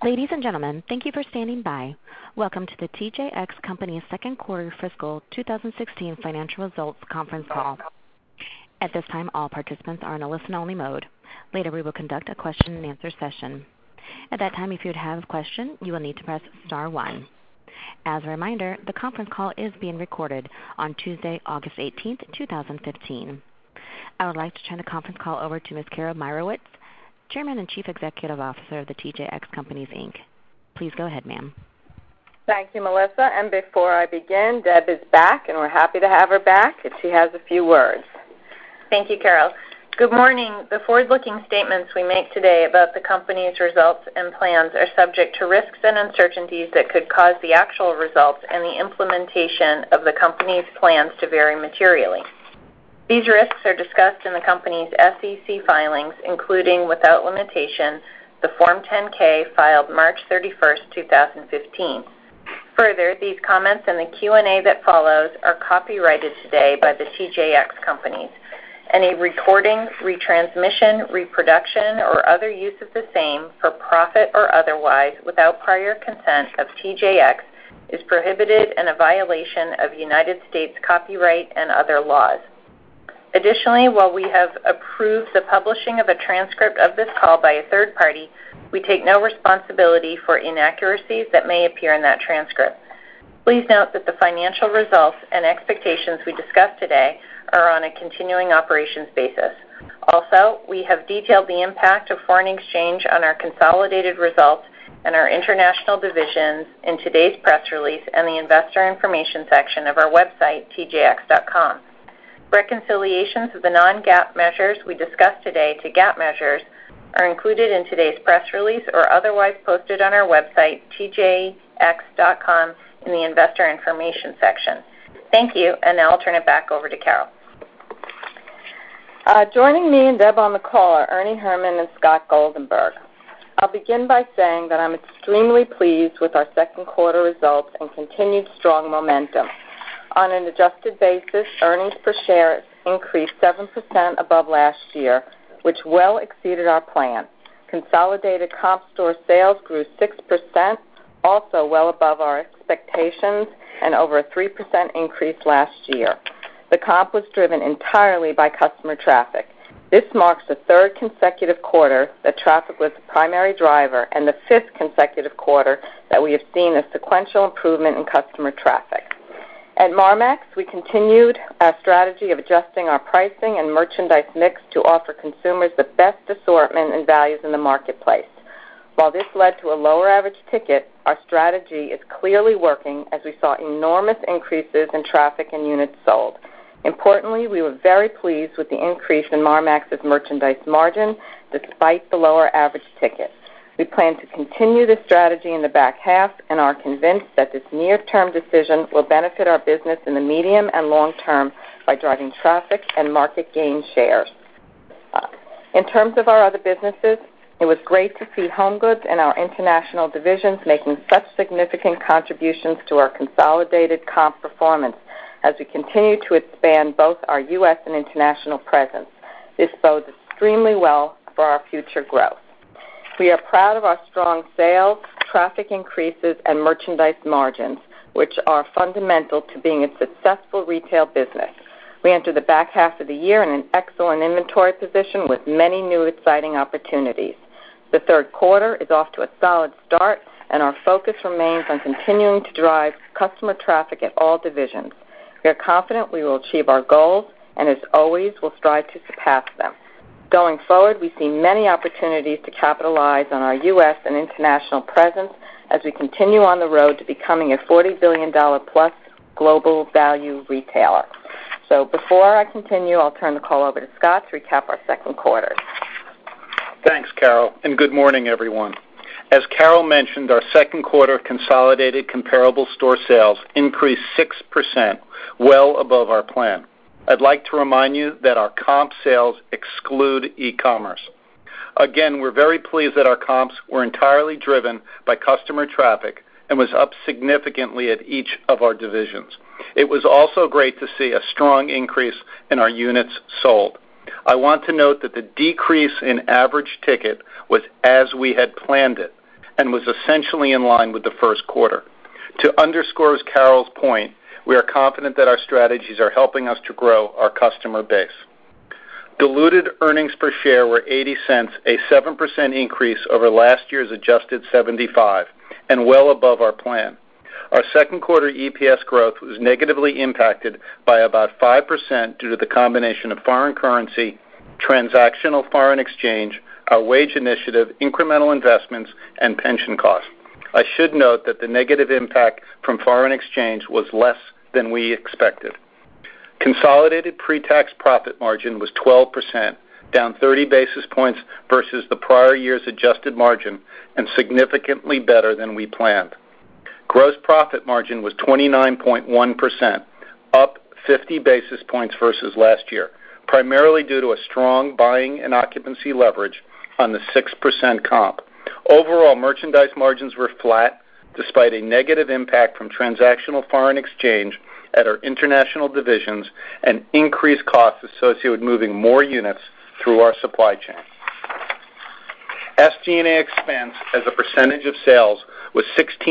Ladies and gentlemen, thank you for standing by. Welcome to the TJX Companies second quarter fiscal 2016 financial results conference call. At this time, all participants are in a listen-only mode. Later, we will conduct a question-and-answer session. At that time, if you would have a question, you will need to press star one. As a reminder, the conference call is being recorded on Tuesday, August 18th, 2015. I would like to turn the conference call over to Ms. Carol Meyrowitz, Chairman and Chief Executive Officer of the TJX Companies, Inc. Please go ahead, ma'am. Thank you, Melissa. And before I begin, Deb is back, and we're happy to have her back, and she has a few words. Thank you, Carol. Good morning. The forward-looking statements we make today about the company's results and plans are subject to risks and uncertainties that could cause the actual results and the implementation of the company's plans to vary materially. These risks are discussed in the company's SEC filings, including, without limitation, the Form 10-K filed March 31st, 2015. Further, these comments and the Q&A that follows are copyrighted today by the TJX Companies. Any recording, retransmission, reproduction, or other use of the same, for profit or otherwise, without prior consent of TJX, is prohibited and a violation of United States copyright and other laws. Additionally, while we have approved the publishing of a transcript of this call by a third party, we take no responsibility for inaccuracies that may appear in that transcript. Please note that the financial results and expectations we discuss today are on a continuing operations basis. Also, we have detailed the impact of foreign exchange on our consolidated results and our international divisions in today's press release and the investor information section of our website, tjx.com. Reconciliations of the non-GAAP measures we discuss today to GAAP measures are included in today's press release or otherwise posted on our website, tjx.com, in the investor information section. Thank you, and now I'll turn it back over to Carol. Joining me and Deb on the call are Ernie Herrman and Scott Goldenberg. I'll begin by saying that I'm extremely pleased with our second quarter results and continued strong momentum. On an adjusted basis, earnings per share increased 7% above last year, which well exceeded our plan. Consolidated comp store sales grew 6%, also well above our expectations, and over a 3% increase last year. The comp was driven entirely by customer traffic. This marks the third consecutive quarter that traffic was the primary driver and the fifth consecutive quarter that we have seen a sequential improvement in customer traffic. At Marmaxx, we continued our strategy of adjusting our pricing and merchandise mix to offer consumers the best assortment and values in the marketplace. While this led to a lower average ticket, our strategy is clearly working as we saw enormous increases in traffic and units sold. Importantly, we were very pleased with the increase in Marmaxx's merchandise margin despite the lower average ticket. We plan to continue this strategy in the back half and are convinced that this near-term decision will benefit our business in the medium and long term by driving traffic and market gain shares. In terms of our other businesses, it was great to see HomeGoods and our international divisions making such significant contributions to our consolidated comp performance as we continue to expand both our U.S. and international presence. This bodes extremely well for our future growth. We are proud of our strong sales, traffic increases, and merchandise margins, which are fundamental to being a successful retail business. We enter the back half of the year in an excellent inventory position with many new exciting opportunities. The third quarter is off to a solid start, and our focus remains on continuing to drive customer traffic at all divisions. We are confident we will achieve our goals, and as always, will strive to surpass them. Going forward, we see many opportunities to capitalize on our U.S. and international presence as we continue on the road to becoming a $40 billion-plus global value retailer. So before I continue, I'll turn the call over to Scott to recap our second quarter. Thanks, Carol, and good morning, everyone. As Carol mentioned, our second quarter consolidated comparable store sales increased 6%, well above our plan. I'd like to remind you that our comp sales exclude e-commerce. Again, we're very pleased that our comps were entirely driven by customer traffic and was up significantly at each of our divisions. It was also great to see a strong increase in our units sold. I want to note that the decrease in average ticket was as we had planned it, and was essentially in line with the first quarter. To underscore Carol's point, we are confident that our strategies are helping us to grow our customer base. Diluted earnings per share were 80 cents, a 7% increase over last year's adjusted 75, and well above our plan. Our second quarter EPS growth was negatively impacted by about 5% due to the combination of foreign currency, transactional foreign exchange, our wage initiative, incremental investments, and pension costs. I should note that the negative impact from foreign exchange was less than we expected. Consolidated pre-tax profit margin was 12%, down 30 basis points versus the prior year's adjusted margin, and significantly better than we planned. Gross profit margin was 29.1%, up 50 basis points versus last year, primarily due to a strong buying and occupancy leverage on the 6% comp. Overall, merchandise margins were flat, despite a negative impact from transactional foreign exchange at our international divisions and increased costs associated with moving more units through our supply chain. SG&A expense as a percentage of sales was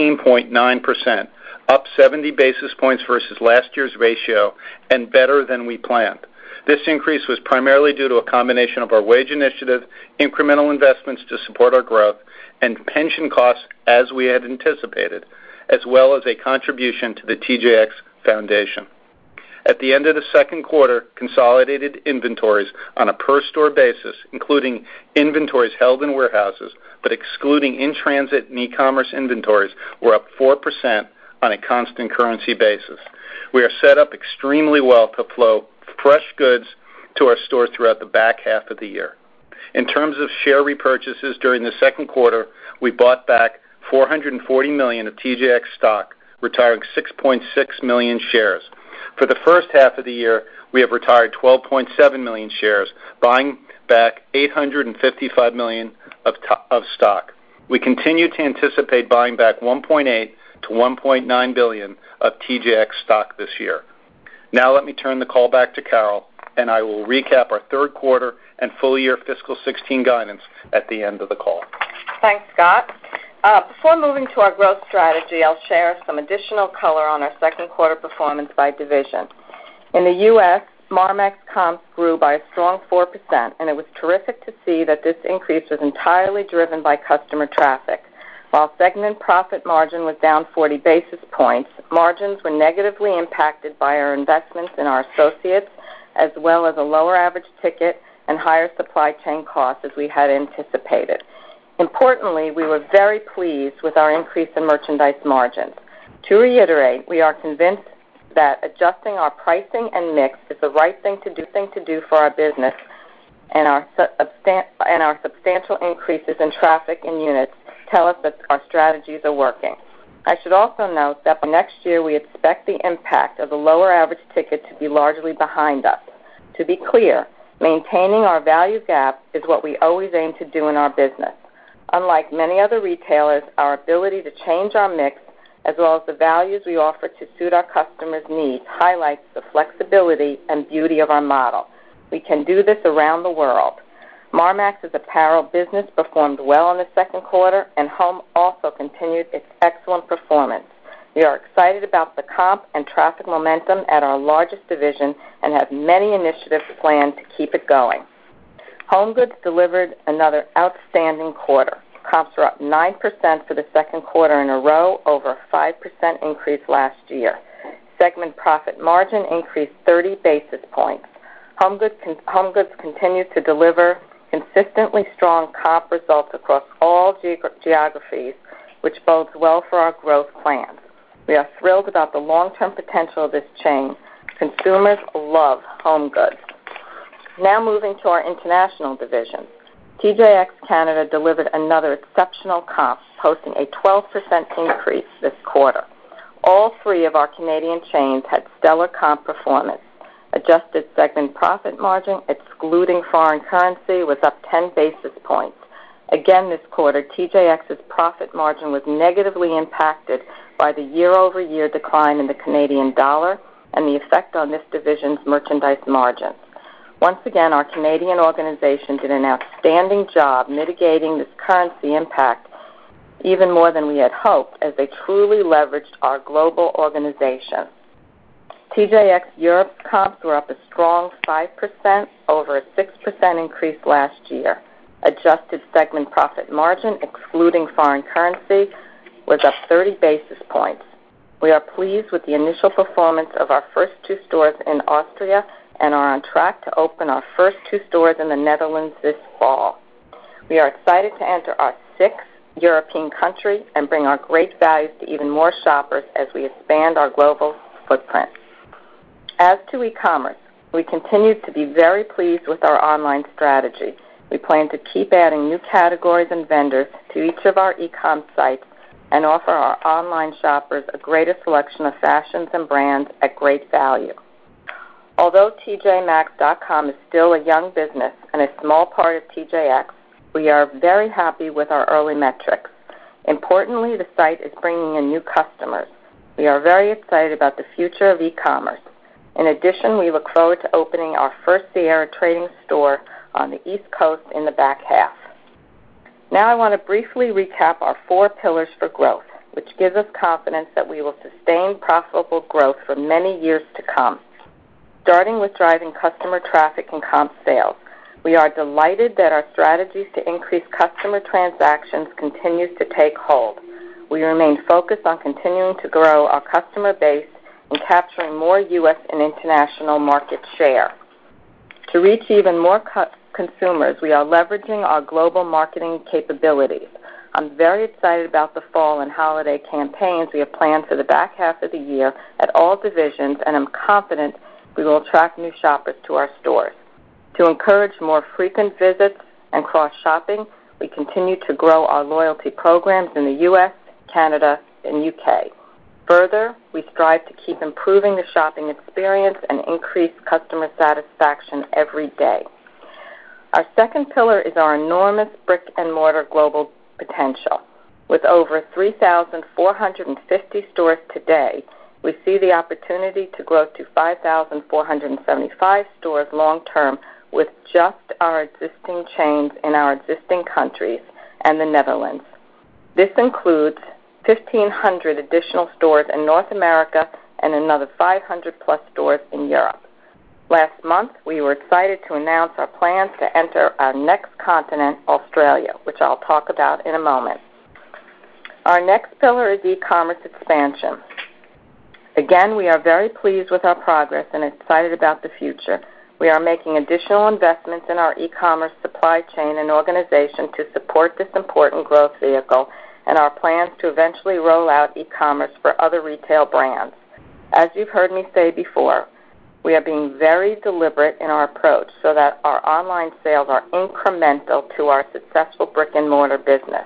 16.9%, up 70 basis points versus last year's ratio and better than we planned. This increase was primarily due to a combination of our wage initiative, incremental investments to support our growth, and pension costs as we had anticipated, as well as a contribution to the TJX Foundation. At the end of the second quarter, consolidated inventories on a per-store basis, including inventories held in warehouses, but excluding in-transit and e-commerce inventories, were up 4% on a constant currency basis. We are set up extremely well to flow fresh goods to our stores throughout the back half of the year. In terms of share repurchases during the second quarter, we bought back $440 million of TJX stock, retiring 6.6 million shares. For the first half of the year, we have retired 12.7 million shares, buying back $855 million of stock. We continue to anticipate buying back $1.8 to $1.9 billion of TJX stock this year. Now let me turn the call back to Carol, and I will recap our third quarter and full year fiscal 16 guidance at the end of the call. Thanks, Scott. Before moving to our growth strategy, I'll share some additional color on our second quarter performance by division. In the U.S., Marmaxx comps grew by a strong 4%, and it was terrific to see that this increase was entirely driven by customer traffic. While segment profit margin was down 40 basis points, margins were negatively impacted by our investments in our associates, as well as a lower average ticket and higher supply chain costs as we had anticipated. Importantly, we were very pleased with our increase in merchandise margins. To reiterate, we are convinced that adjusting our pricing and mix is the right thing to do for our business, and our substantial increases in traffic and units tell us that our strategies are working. I should also note that by next year we expect the impact of the lower average ticket to be largely behind us. To be clear, maintaining our value gap is what we always aim to do in our business. Unlike many other retailers, our ability to change our mix, as well as the values we offer to suit our customers' needs, highlights the flexibility and beauty of our model. We can do this around the world. Marmaxx's apparel business performed well in the second quarter, and home also continued its excellent performance. We are excited about the comp and traffic momentum at our largest division and have many initiatives planned to keep it going. HomeGoods delivered another outstanding quarter. Comps were up 9% for the second quarter in a row, over a 5% increase last year. Segment profit margin increased 30 basis points. HomeGoods continues to deliver consistently strong comp results across all geographies, which bodes well for our growth plans. We are thrilled about the long-term potential of this chain. Consumers love HomeGoods. Now moving to our international division. TJX Canada delivered another exceptional comp, posting a 12% increase this quarter. All three of our Canadian chains had stellar comp performance. Adjusted segment profit margin, excluding foreign currency, was up 10 basis points. Again this quarter, TJX's profit margin was negatively impacted by the year-over-year decline in the Canadian dollar and the effect on this division's merchandise margins. Once again, our Canadian organization did an outstanding job mitigating this currency impact even more than we had hoped, as they truly leveraged our global organization. TJX Europe's comps were up a strong 5% over a 6% increase last year. Adjusted segment profit margin, excluding foreign currency, was up 30 basis points. We are pleased with the initial performance of our first 2 stores in Austria and are on track to open our first 2 stores in the Netherlands this fall. We are excited to enter our 6th European country and bring our great values to even more shoppers as we expand our global footprint. As to e-commerce, we continue to be very pleased with our online strategy. We plan to keep adding new categories and vendors to each of our e-com sites and offer our online shoppers a greater selection of fashions and brands at great value. Although TJMax.com is still a young business and a small part of TJX, we are very happy with our early metrics. Importantly, the site is bringing in new customers. We are very excited about the future of e-commerce. In addition, we look forward to opening our first Sierra Trading store on the East Coast in the back half. Now I want to briefly recap our 4 pillars for growth, which gives us confidence that we will sustain profitable growth for many years to come. Starting with driving customer traffic and comp sales, we are delighted that our strategies to increase customer transactions continues to take hold. We remain focused on continuing to grow our customer base and capturing more U.S. and international market share. To reach even more consumers, we are leveraging our global marketing capabilities. I'm very excited about the fall and holiday campaigns we have planned for the back half of the year at all divisions, and I'm confident we will attract new shoppers to our stores. To encourage more frequent visits and cross-shopping, we continue to grow our loyalty programs in the U.S., Canada, and U.K. Further, we strive to keep improving the shopping experience and increase customer satisfaction every day. Our second pillar is our enormous brick-and-mortar global potential. With over 3,450 stores today, we see the opportunity to grow to 5,475 stores long-term with just our existing chains in our existing countries and the Netherlands. This includes 1,500 additional stores in North America and another 500-plus stores in Europe. Last month, we were excited to announce our plans to enter our next continent, Australia, which I'll talk about in a moment. Our next pillar is e-commerce expansion. Again, we are very pleased with our progress and excited about the future. We are making additional investments in our e-commerce supply chain and organization to support this important growth vehicle and our plans to eventually roll out e-commerce for other retail brands. As you've heard me say before, we are being very deliberate in our approach so that our online sales are incremental to our successful brick-and-mortar business.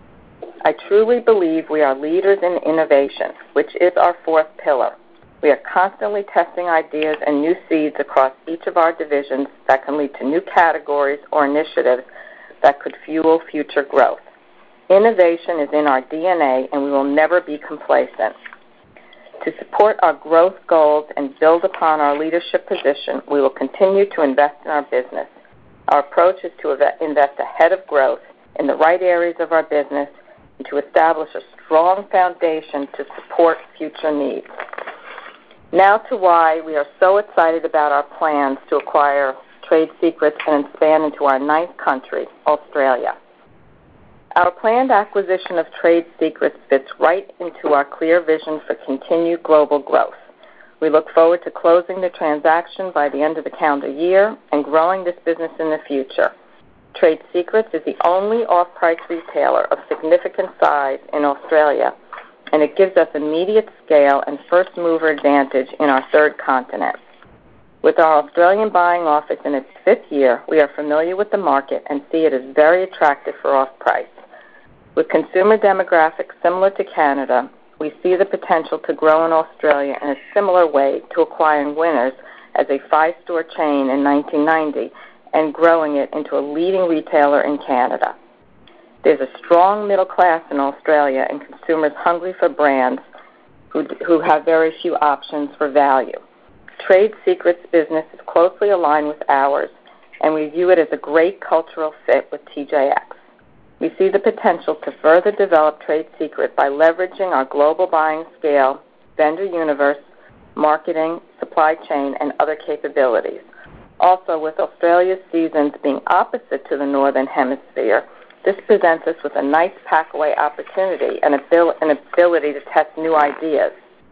I truly believe we are leaders in innovation, which is our 4th pillar. We are constantly testing ideas and new seeds across each of our divisions that can lead to new categories or initiatives that could fuel future growth. Innovation is in our DNA, and we will never be complacent. To support our growth goals and build upon our leadership position, we will continue to invest in our business. Our approach is to invest ahead of growth in the right areas of our business and to establish a strong foundation to support future needs. Now to why we are so excited about our plans to acquire Trade Secrets and expand into our 9th country, Australia. Our planned acquisition of Trade Secrets fits right into our clear vision for continued global growth. We look forward to closing the transaction by the end of the calendar year and growing this business in the future. Trade Secrets is the only off-price retailer of significant size in Australia, and it gives us immediate scale and first-mover advantage in our 3rd continent. With our Australian buying office in its 5th year, we are familiar with the market and see it as very attractive for off-price. With consumer demographics similar to Canada, we see the potential to grow in Australia in a similar way to acquiring Winners as a 5-store chain in 1990 and growing it into a leading retailer in Canada. There's a strong middle class in Australia and consumers hungry for brands who have very few options for value. Trade Secrets business is closely aligned with ours, and we view it as a great cultural fit with TJX. We see the potential to further develop Trade Secret by leveraging our global buying scale, vendor universe, marketing, supply chain, and other capabilities. Also, with Australia's seasons being opposite to the Northern Hemisphere, this presents us with a nice pack-away opportunity and an ability to test new ideas.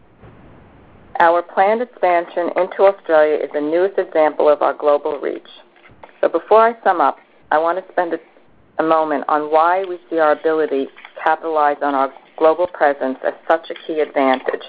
Our planned expansion into Australia is the newest example of our global reach. So before I sum up, I want to spend a moment on why we see our ability to capitalize on our global presence as such a key advantage.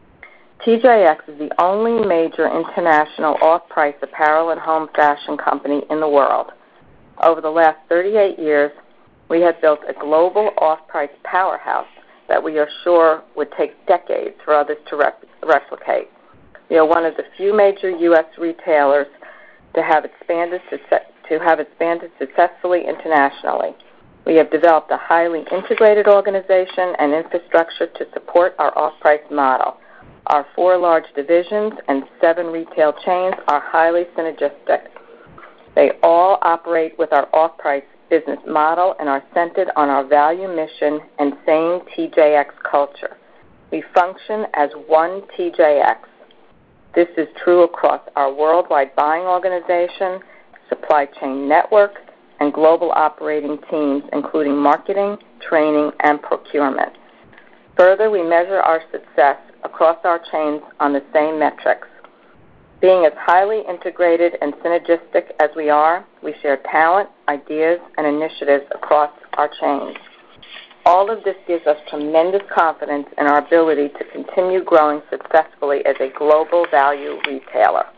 TJX is the only major international off-price apparel and home fashion company in the world. Over the last 38 years, we have built a global off-price powerhouse that we are sure would take decades for others to replicate. We are one of the few major U.S. retailers to have expanded successfully internationally. We have developed a highly integrated organization and infrastructure to support our off-price model. Our 4 large divisions and 7 retail chains are highly synergistic. They all operate with our off-price business model and are centered on our value mission and same TJX culture. We function as one TJX. This is true across our worldwide buying organization, supply chain network, and global operating teams, including marketing, training, and procurement. Further, we measure our success across our chains on the same metrics. Being as highly integrated and synergistic as we are, we share talent, ideas, and initiatives across our chains. All of this gives us tremendous confidence in our ability to continue growing successfully as a global value retailer.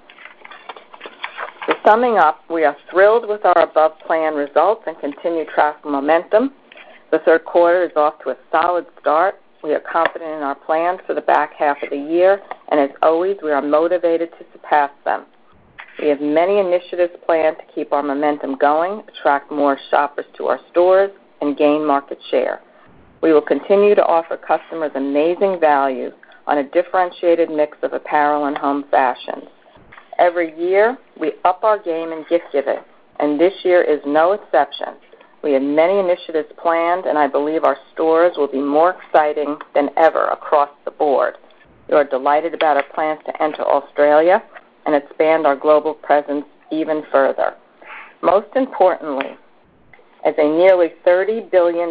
So summing up, we are thrilled with our above-plan results and continued traffic momentum. The third quarter is off to a solid start. We are confident in our plans for the back half of the year, and as always, we are motivated to surpass them. We have many initiatives planned to keep our momentum going, attract more shoppers to our stores, and gain market share. We will continue to offer customers amazing value on a differentiated mix of apparel and home fashions. Every year, we up our game in gift giving, and this year is no exception. We have many initiatives planned, and I believe our stores will be more exciting than ever across the board. We are delighted about our plans to enter Australia and expand our global presence even further. Most importantly, as a nearly $30 billion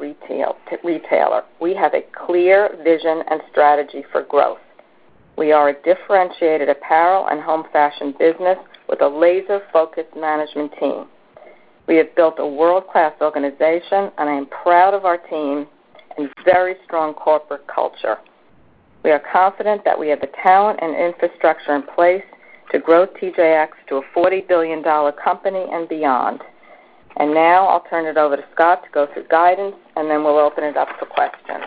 retailer, we have a clear vision and strategy for growth. We are a differentiated apparel and home fashion business with a laser-focused management team. We have built a world-class organization, and I am proud of our team and very strong corporate culture. We are confident that we have the talent and infrastructure in place to grow TJX to a $40 billion company and beyond. And now I'll turn it over to Scott to go through guidance, and then we'll open it up for questions.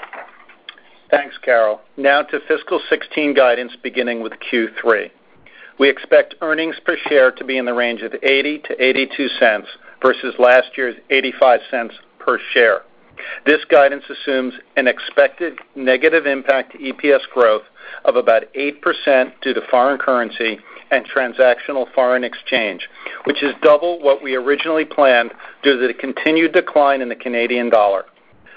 Thanks, Carol. Now to fiscal 16 guidance beginning with Q3. We expect earnings per share to be in the range of 80 to 82 cents versus last year's 85 cents per share. This guidance assumes an expected negative impact to EPS growth of about 8% due to foreign currency and transactional foreign exchange, which is double what we originally planned due to the continued decline in the Canadian dollar.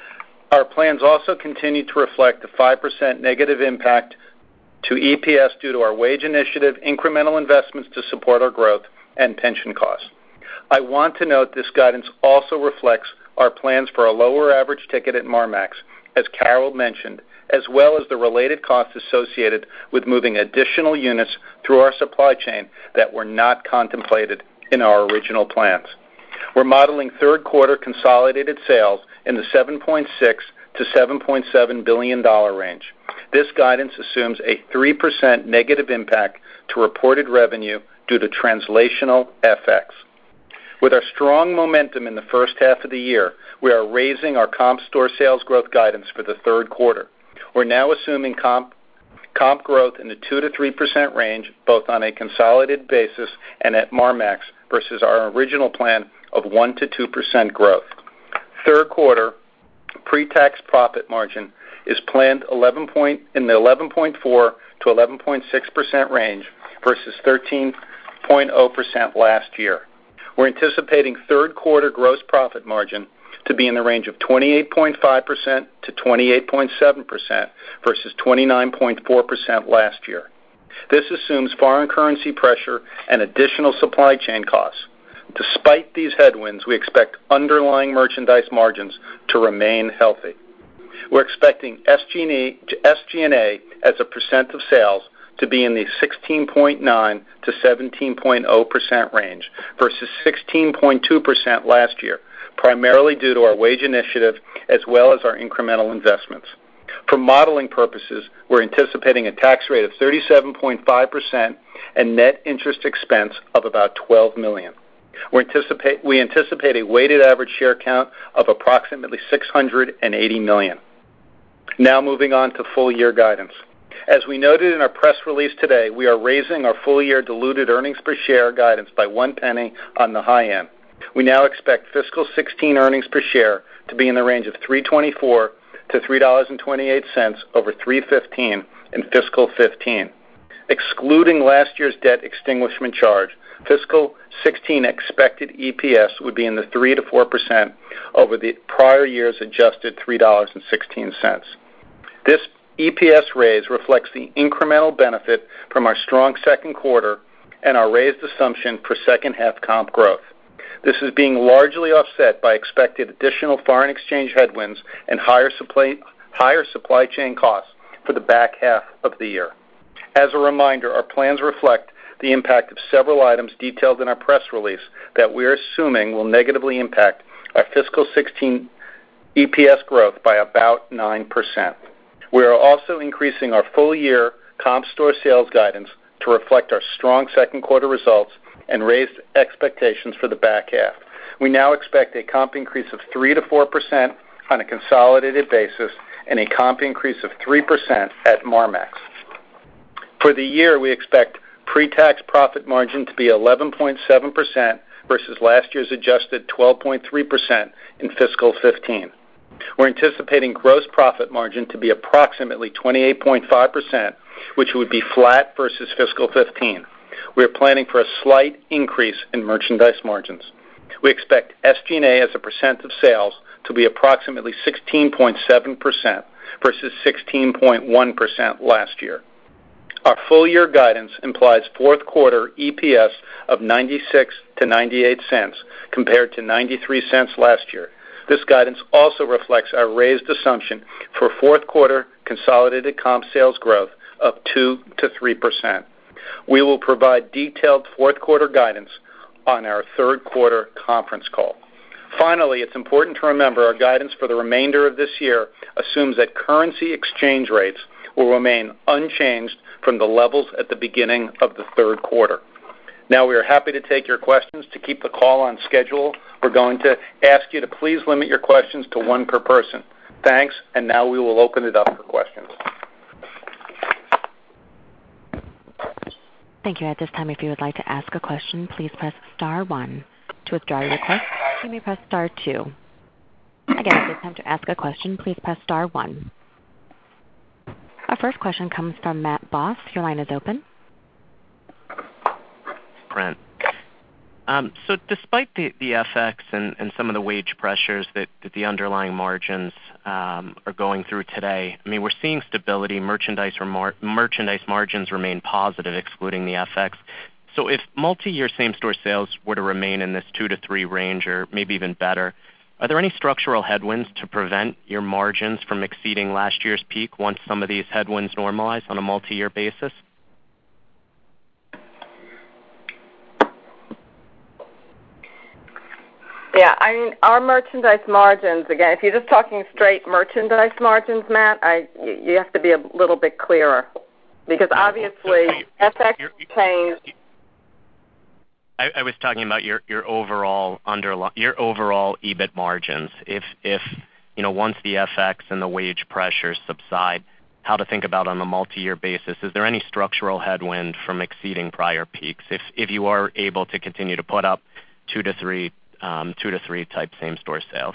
Our plans also continue to reflect the 5% negative impact to EPS due to our wage initiative, incremental investments to support our growth, and pension costs. I want to note this guidance also reflects our plans for a lower average ticket at Marmaxx, as Carol mentioned, as well as the related costs associated with moving additional units through our supply chain that were not contemplated in our original plans. We're modeling third quarter consolidated sales in the $7.6 to $7.7 billion range. This guidance assumes a 3% negative impact to reported revenue due to translational FX. With our strong momentum in the first half of the year, we are raising our comp store sales growth guidance for the third quarter. We're now assuming comp growth in the 2 to 3% range, both on a consolidated basis and at Marmaxx, versus our original plan of 1 to 2% growth. Third quarter pre-tax profit margin is planned in the 11.4 to 11.6% range versus 13.0% last year. We're anticipating third quarter gross profit margin to be in the range of 28.5% to 28.7% versus 29.4% last year. This assumes foreign currency pressure and additional supply chain costs. Despite these headwinds, we expect underlying merchandise margins to remain healthy. We're expecting SG&A as a percent of sales to be in the 16.9 to 17.0% range versus 16.2% last year, primarily due to our wage initiative as well as our incremental investments. For modeling purposes, we're anticipating a tax rate of 37.5% and net interest expense of about $12 million. We anticipate a weighted average share count of approximately 680 million. Now moving on to full year guidance. As we noted in our press release today, we are raising our full year diluted earnings per share guidance by 1 penny on the high end. We now expect fiscal 16 earnings per share to be in the range of $3.24 to $3.28 over $3.15 in fiscal 15. Excluding last year's debt extinguishment charge, fiscal 16 expected EPS would be in the 3 to 4% over the prior year's adjusted $3.16. This EPS raise reflects the incremental benefit from our strong second quarter and our raised assumption for second half comp growth. This is being largely offset by expected additional foreign exchange headwinds and higher supply chain costs for the back half of the year. As a reminder, our plans reflect the impact of several items detailed in our press release that we are assuming will negatively impact our fiscal 16 EPS growth by about 9%. We are also increasing our full year comp store sales guidance to reflect our strong second quarter results and raised expectations for the back half. We now expect a comp increase of 3 to 4% on a consolidated basis and a comp increase of 3% at Marmaxx. For the year, we expect pre-tax profit margin to be 11.7% versus last year's adjusted 12.3% in fiscal 15. We're anticipating gross profit margin to be approximately 28.5%, which would be flat versus fiscal 15. We are planning for a slight increase in merchandise margins. We expect SG&A as a percent of sales to be approximately 16.7% versus 16.1% last year. Our full year guidance implies fourth quarter EPS of 96 to 98 cents compared to 93 cents last year. This guidance also reflects our raised assumption for fourth quarter consolidated comp sales growth of 2 to 3%. We will provide detailed fourth quarter guidance on our third quarter conference call. Finally, it's important to remember our guidance for the remainder of this year assumes that currency exchange rates will remain unchanged from the levels at the beginning of the third quarter. Now we are happy to take your questions. To keep the call on schedule, we're going to ask you to please limit your questions to one per person. Thanks, and now we will open it up for questions. Thank you. At this time, if you would like to ask a question, please press star 1. To withdraw your request, you may press star 2. Again, at this time to ask a question, please press star 1. Our first question comes from Matt Boss. Your line is open. Brent. So despite the FX and some of the wage pressures that the underlying margins are going through today, I mean, we're seeing stability. Merchandise margins remain positive, excluding the FX. So if multi-year same-store sales were to remain in this 2 to 3 range or maybe even better, are there any structural headwinds to prevent your margins from exceeding last year's peak once some of these headwinds normalize on a multi-year basis? Yeah, I mean, our merchandise margins, again, if you're just talking straight merchandise margins, Matt, you have to be a little bit clearer because obviously FX changed. I was talking about your overall EBIT margins. If you know, once the FX and the wage pressures subside, how to think about on a multi-year basis? Is there any structural headwind from exceeding prior peaks if you are able to continue to put up 2 to 3 type same-store sales?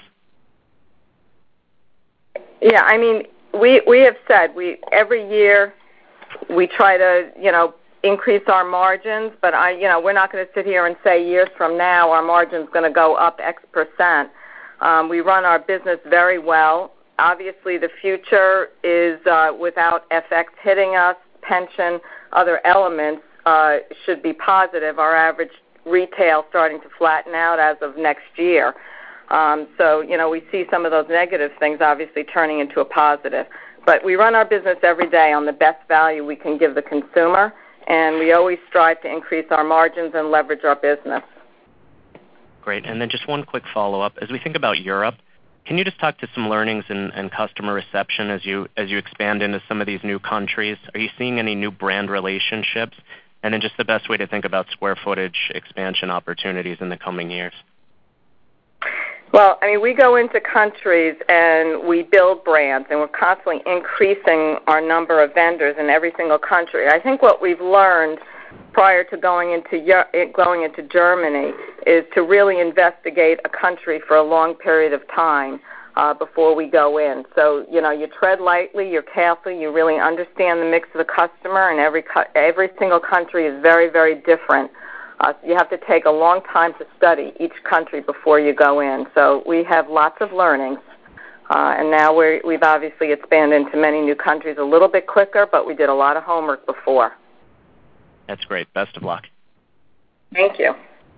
Yeah, I mean, we have said every year we try to, increase our margins, but we're not going to sit here and say years from now our margin's going to go up X percent. We run our business very well. Obviously, the future is without FX hitting us, pension, other elements should be positive. Our average retail starting to flatten out as of next year. So, we see some of those negative things obviously turning into a positive. But we run our business every day on the best value we can give the consumer, and we always strive to increase our margins and leverage our business. Great. And then just one quick follow-up. As we think about Europe, can you just talk to some learnings and customer reception as you expand into some of these new countries? Are you seeing any new brand relationships? And then just the best way to think about square footage expansion opportunities in the coming years. Well, we go into countries and we build brands, and we're constantly increasing our number of vendors in every single country. I think what we've learned prior to going into Germany is to really investigate a country for a long period of time before we go in. So, you tread lightly, you're careful, you really understand the mix of the customer, and every single country is very, very different. You have to take a long time to study each country before you go in. So we have lots of learnings, and now we've obviously expanded into many new countries a little bit quicker, but we did a lot of homework before. That's great. Best of luck. Thank you.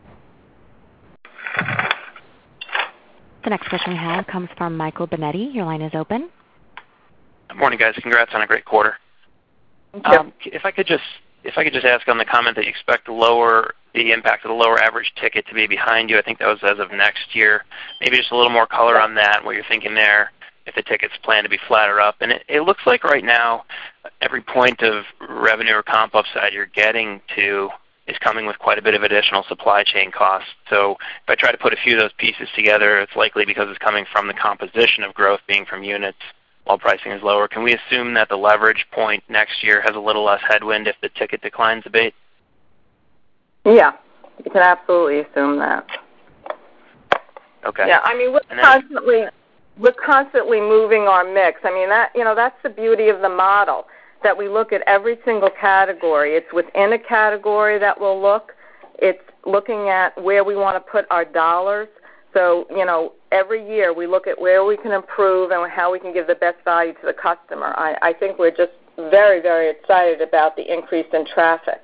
The next question we have comes from Michael Binetti. Your line is open. Good morning, guys. Congrats on a great quarter. Thank you. If I could just ask on the comment that you expect the impact of the lower average ticket to be behind you. I think that was as of next year. Maybe just a little more color on that, what you're thinking there, if the tickets plan to be flat or up. And it looks like right now every point of revenue or comp upside you're getting to is coming with quite a bit of additional supply chain costs. So if I try to put a few of those pieces together, it's likely because it's coming from the composition of growth being from units while pricing is lower. Can we assume that the leverage point next year has a little less headwind if the ticket declines a bit? Yeah, you can absolutely assume that. Okay. Yeah, we're constantly moving our mix. That's the beauty of the model, that we look at every single category. It's within a category that we'll look. It's looking at where we want to put our dollars. So, every year we look at where we can improve and how we can give the best value to the customer. I think we're just very, very excited about the increase in traffic,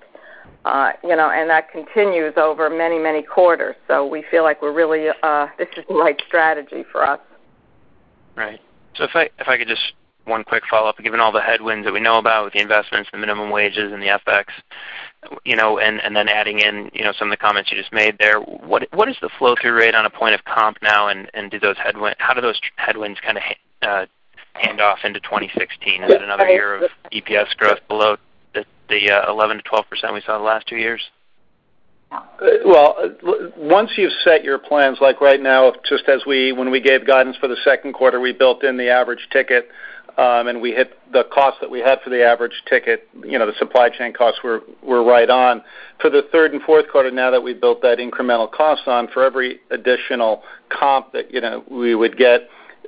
and that continues over many, many quarters. So we feel like we're really, this is the right strategy for us. Right. So if I could just one quick follow-up, given all the headwinds that we know about with the investments, the minimum wages, and the FX, and then adding in, some of the comments you just made there, what is the flow-through rate on a point of comp now, and how do those headwinds kind of hand off into 2016? Is it another year of EPS growth below the 11 to 12% we saw the last 2 years? Well, once you've set your plans, like right now, just as when we gave guidance for the second quarter, we built in the average ticket, and we hit the cost that we had for the average ticket. The supply chain costs were right on. For the third and fourth quarter, now that we built that incremental cost on, for every additional comp that we would get,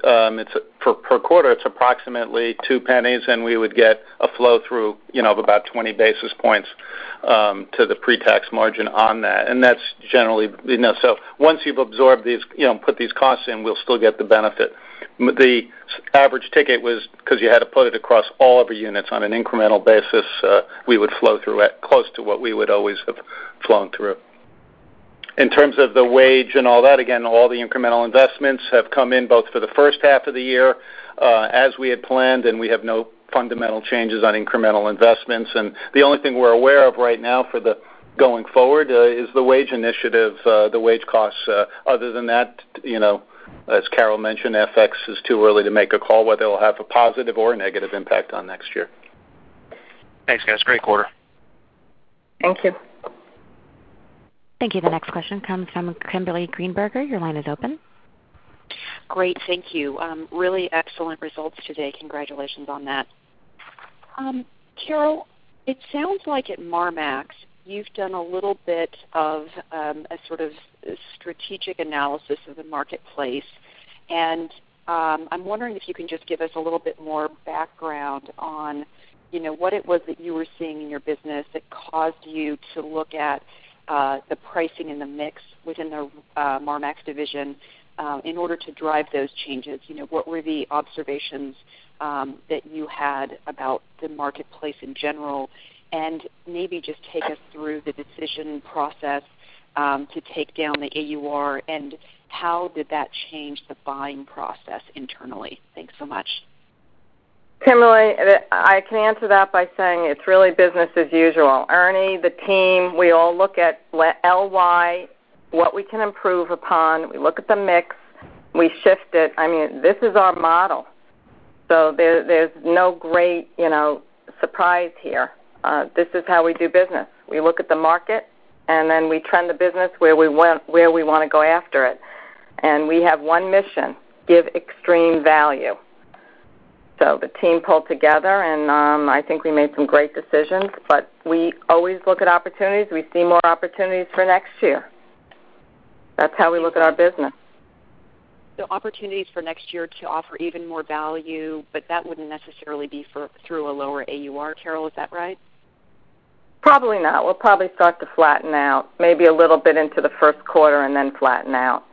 per quarter, it's approximately 2 pennies, and we would get a flow through, of about 20 basis points to the pre-tax margin on that. And that's generally, so once you've absorbed these, put these costs in, we'll still get the benefit. The average ticket was, because you had to put it across all of our units on an incremental basis, we would flow through it close to what we would always have flown through. In terms of the wage and all that, again, all the incremental investments have come in both for the first half of the year as we had planned, and we have no fundamental changes on incremental investments. And the only thing we're aware of right now for the going forward is the wage initiative, the wage costs. Other than that, as Carol mentioned, FX is too early to make a call whether it will have a positive or a negative impact on next year. Thanks, guys. Great quarter. Thank you. Thank you. The next question comes from Kimberly Greenberger. Your line is open. Great. Thank you. Really excellent results today. Congratulations on that. Carol, it sounds like at Marmaxx you've done a little bit of a sort of strategic analysis of the marketplace, and I'm wondering if you can just give us a little bit more background on, what it was that you were seeing in your business that caused you to look at the pricing and the mix within the Marmaxx division in order to drive those changes? What were the observations that you had about the marketplace in general? And maybe just take us through the decision process to take down the AUR, and how did that change the buying process internally? Thanks so much. Kimberly, I can answer that by saying it's really business as usual. Ernie, the team, we all look at LY, what we can improve upon. We look at the mix. We shift it. I mean, this is our model. So there's no great, surprise here. This is how we do business. We look at the market, and then we trend the business where we want to go after it. And we have one mission: give extreme value. So the team pulled together, and I think we made some great decisions. But we always look at opportunities. We see more opportunities for next year. That's how we look at our business. So opportunities for next year to offer even more value, but that wouldn't necessarily be through a lower AUR. Carol, is that right? Probably not. We'll probably start to flatten out, maybe a little bit into the first quarter and then flatten out.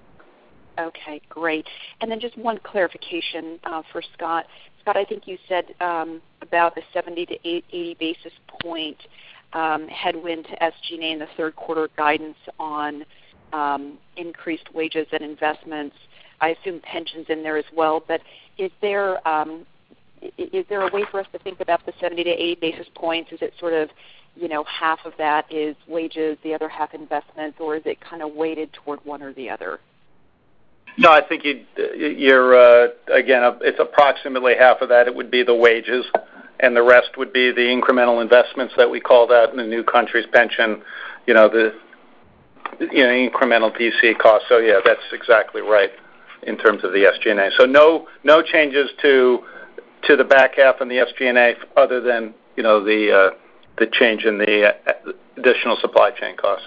Okay, great. And then just one clarification for Scott. Scott, I think you said about the 70 to 80 basis point headwind to SG&A in the third quarter guidance on increased wages and investments. I assume pensions in there as well, but is there a way for us to think about the 70 to 80 basis points? Is it sort of, half of that is wages, the other half investments, or is it kind of weighted toward one or the other? No, I think you're again, it's approximately half of that. It would be the wages, and the rest would be the incremental investments that we called out in the new country's pension, the incremental DC costs. So, yeah, that's exactly right in terms of the SG&A. So no changes to the back half in the SG&A other than, the change in the additional supply chain costs.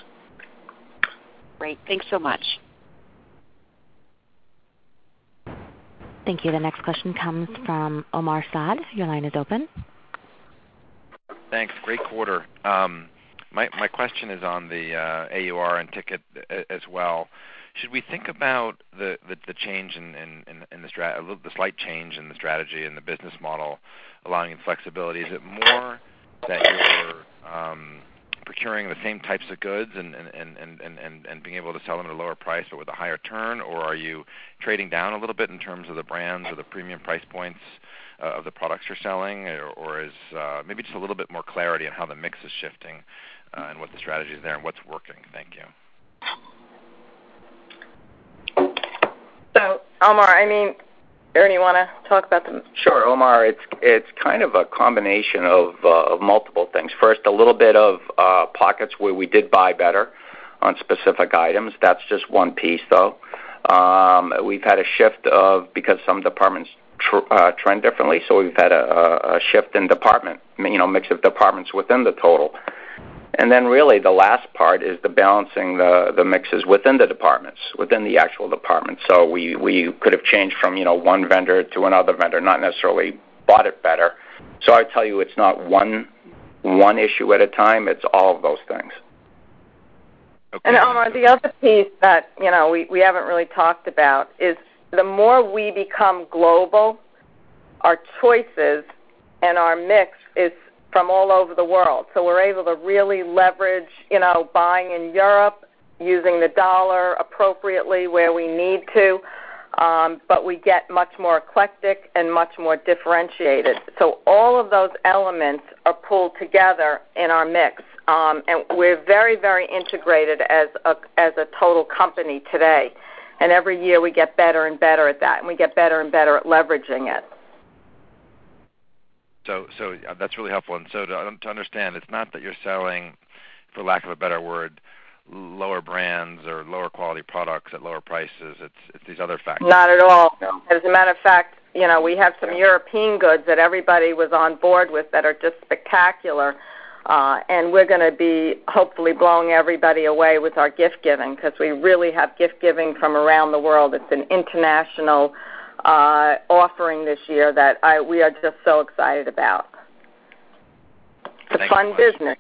Great. Thanks so much. Thank you. The next question comes from Omar Saad. Your line is open. Thanks. Great quarter. My question is on the AUR and ticket as well. Should we think about the change in the slight change in the strategy and the business model allowing flexibility? Is it more that you're procuring the same types of goods and being able to sell them at a lower price but with a higher turn, or are you trading down a little bit in terms of the brands or the premium price points of the products you're selling, or is maybe just a little bit more clarity on how the mix is shifting and what the strategy is there and what's working? Thank you. So, Omar, Ernie, you want to talk about them? Sure, Omar. It's kind of a combination of multiple things. First, a little bit of pockets where we did buy better on specific items. That's just one piece, though. We've had a shift because some departments trend differently, so we've had a shift in department, mix of departments within the total. And then really the last part is the balancing the mixes within the departments, within the actual department. So we could have changed from, one vendor to another vendor, not necessarily bought it better. So I tell you, it's not one issue at a time. It's all of those things. Okay. And Omar, the other piece that, we haven't really talked about is the more we become global, our choices and our mix is from all over the world. So we're able to really leverage, buying in Europe, using the dollar appropriately where we need to, but we get much more eclectic and much more differentiated. So all of those elements are pulled together in our mix, and we're very, very integrated as a total company today. And every year we get better and better at that, and we get better and better at leveraging it. So that's really helpful. And so to understand, it's not that you're selling, for lack of a better word, lower brands or lower quality products at lower prices. It's these other factors. Not at all. No. As a matter of fact, we have some European goods that everybody was on board with that are just spectacular, and we're going to be hopefully blowing everybody away with our gift giving because we really have gift giving from around the world. It's an international offering this year that we are just so excited about. It's a fun business.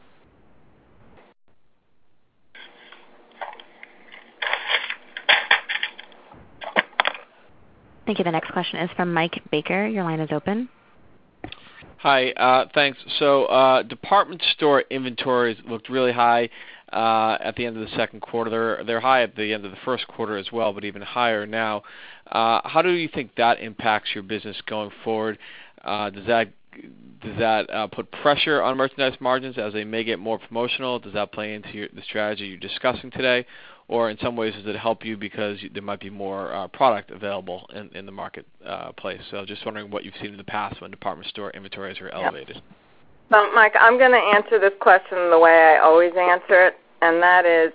Thank you. The next question is from Mike Baker. Your line is open. Hi, thanks. So department store inventories looked really high at the end of the second quarter. They're high at the end of the first quarter as well, but even higher now. How do you think that impacts your business going forward? Does that put pressure on merchandise margins as they may get more promotional? Does that play into the strategy you're discussing today? Or in some ways, does it help you because there might be more product available in the marketplace? So just wondering what you've seen in the past when department store inventories are elevated. So, Mike, I'm going to answer this question the way I always answer it, and that is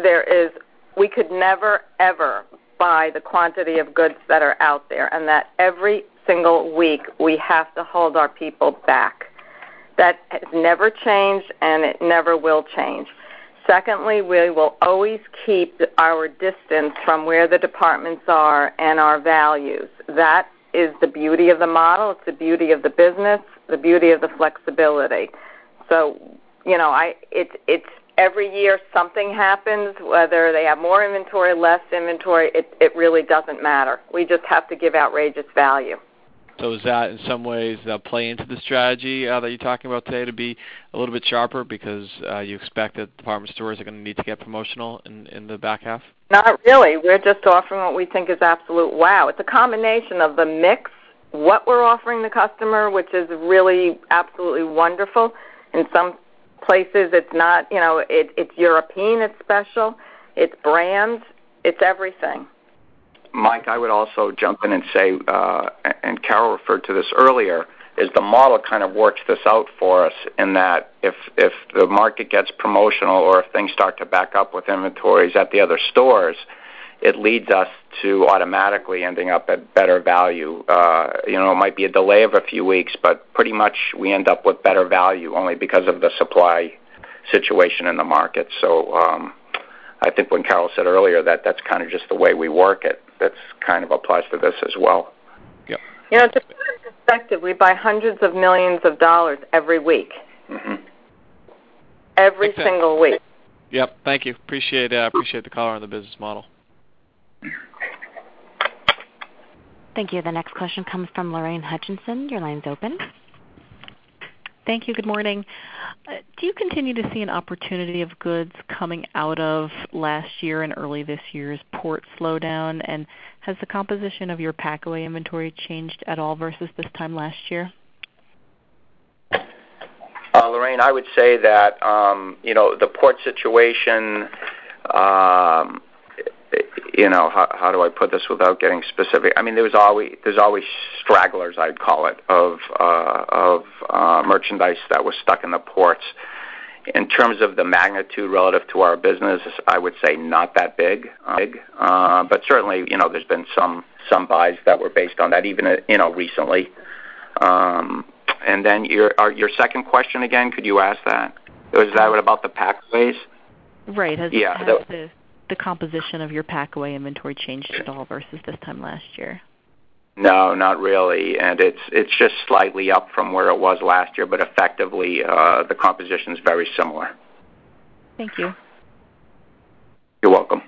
we could never, ever buy the quantity of goods that are out there, and that every single week we have to hold our people back. That has never changed, and it never will change. Secondly, we will always keep our distance from where the departments are and our values. That is the beauty of the model. It's the beauty of the business, the beauty of the flexibility. So, it's every year something happens, whether they have more inventory, less inventory, it really doesn't matter. We just have to give outrageous value. So is that in some ways play into the strategy that you're talking about today to be a little bit sharper because you expect that department stores are going to need to get promotional in the back half? Not really. We're just offering what we think is absolute wow. It's a combination of the mix, what we're offering the customer, which is really absolutely wonderful. In some places it's not, it's European, it's special, it's brands, it's everything. Mike, I would also jump in and say, and Carol referred to this earlier, is the model kind of works this out for us in that if the market gets promotional or if things start to back up with inventories at the other stores, it leads us to automatically ending up at better value. It might be a delay of a few weeks, but pretty much we end up with better value only because of the supply situation in the market. So I think when Carol said earlier that that's kind of just the way we work it, that's kind of applies to this as well. Yep. To put it in perspective, we buy hundreds of millions of dollars every week. Mm-hmm. Every single week. Yep. Thank you. Appreciate the color on the business model. Thank you. The next question comes from Lorraine Hutchinson. Your line's open. Thank you. Good morning. Do you continue to see an opportunity of goods coming out of last year and early this year's port slowdown? And has the composition of your packaway inventory changed at all versus this time last year? Lorraine, I would say that, the port situation, how do I put this without getting specific? I mean, there's always stragglers, I'd call it, of merchandise that was stuck in the ports. In terms of the magnitude relative to our business, I would say not that big. But certainly, there's been some buys that were based on that, even recently. And then your second question again, could you ask that? Was that about the packaways? Right. Has Yeah. The composition of your packaway inventory changed at all versus this time last year? No, not really, and it's just slightly up from where it was last year, but effectively the composition is very similar. Thank you. You're welcome.